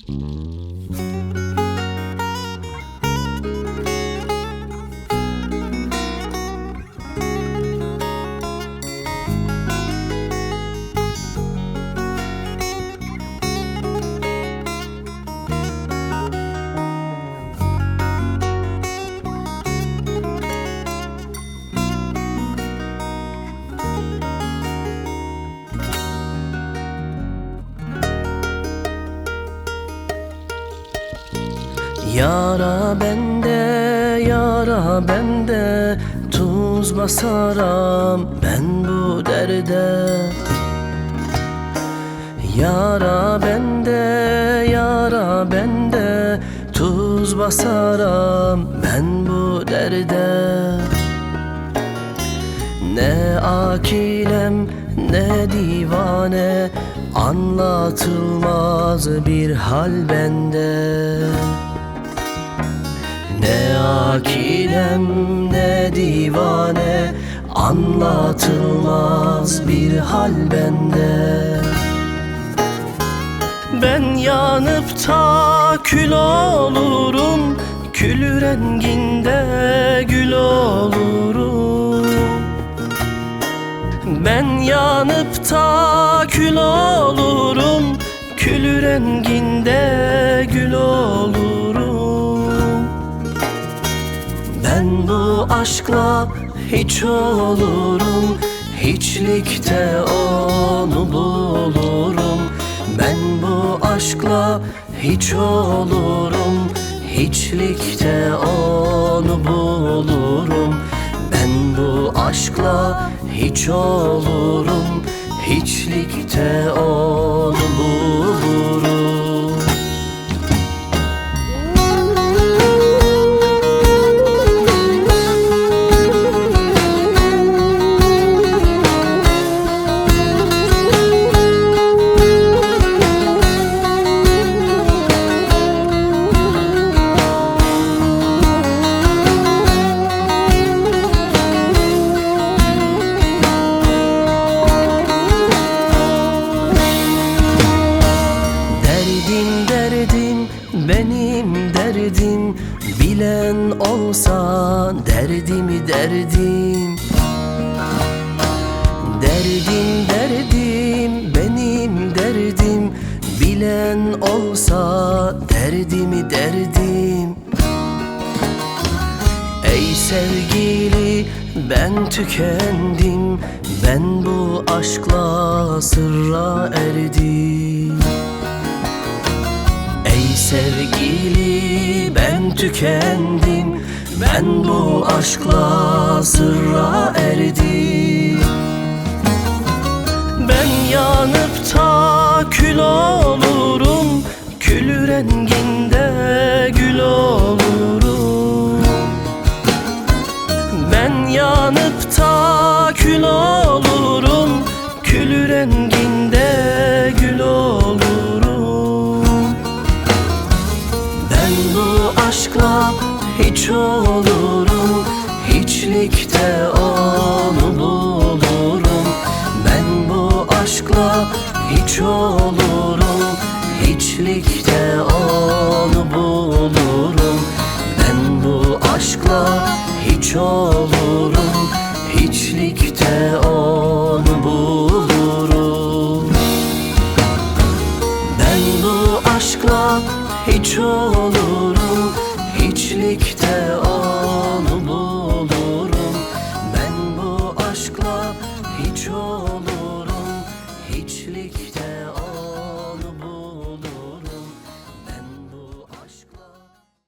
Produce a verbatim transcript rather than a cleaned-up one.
Yara bende, yara bende, tuz basaram ben bu derde. Yara bende, yara bende, tuz basaram ben bu derde. Ne akilem ne divane, anlatılmaz bir hal bende. Ne akilem ne divane, anlatılmaz bir hal bende. Ben yanıp da kül olurum, kül renginde gül olurum. Ben yanıp da kül olurum, kül renginde gül olurum. Ben bu aşkla hiç olurum, hiçlikte onu bulurum. Ben bu aşkla hiç olurum, hiçlikte onu bulurum. Ben bu aşkla hiç olurum, hiçlikte onu bulurum. Benim derdim, bilen olsa derdimi derdim. Derdim derdim, benim derdim, bilen olsa derdimi derdim. Ey sevgili ben tükendim, ben bu aşkla sırra erdim. Ey sevgili ben tükendim, ben bu aşkla sırra erdim. Ben yanıp da kül olurum, kül renginde gül olurum. Ben yanıp da kül olurum, kül renginde gül olurum. Ben bu aşkla hiç olurum, hiçlikte onu bulurum. Ben bu aşkla hiç olurum, hiçlikte onu bulurum. Ben bu aşkla hiç olurum, hiçlikte onu bulurum. Ben bu aşkla hiç olurum,